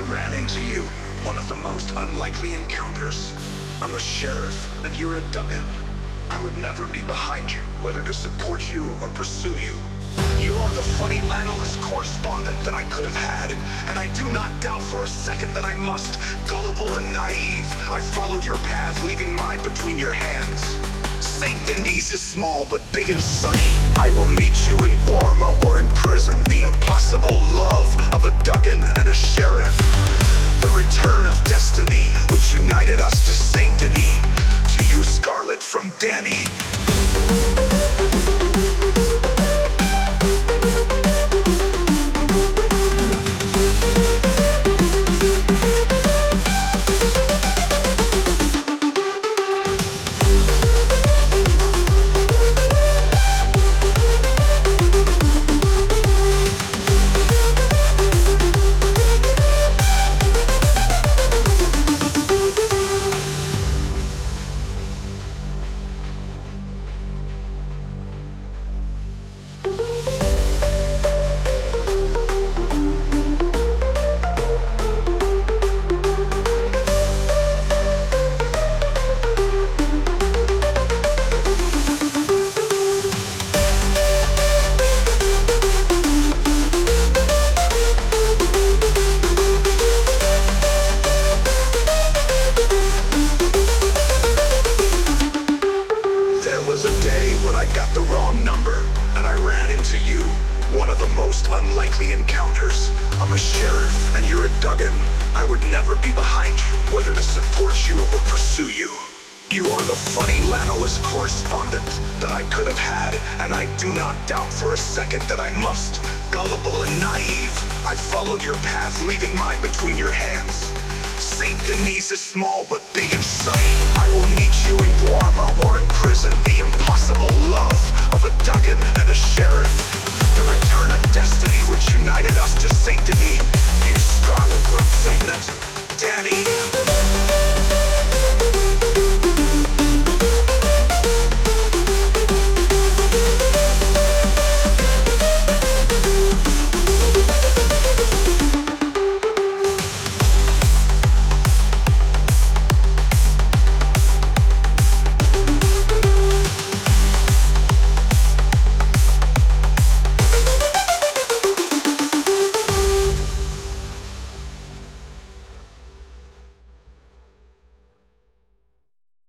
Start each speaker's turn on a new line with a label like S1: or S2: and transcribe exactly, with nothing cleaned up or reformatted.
S1: ran into you. One of the most unlikely encounters. I'm a sheriff, and you're a Duggan. I would never be behind you, whether to support you or pursue you. You are the funny landless correspondent that I could have had, and I do not doubt for a second that I must. Gullible and naive, I followed your path, leaving mine between your hands. Saint Denis is small but big and sunny. I will meet you in Borma or in prison. The impossible love of a Duggan and a sheriff. The return of destiny, which united us to Saint Denis. To you, Scarlet from Danny. Unlikely encounters. I'm a sheriff, and you're a Duggan. I would never be behind you, whether to support you or pursue you. You are the funny Lanolus correspondent that I could have had, and I do not doubt for a second that I must. Gullible and naive, I followed your path, leaving mine between your hands. Saint Denis is small but big and sunny. I will meet you in Borma or in prison. The impossible love of a Duggan and a sheriff. The return of destiny which united us to Saint Denis.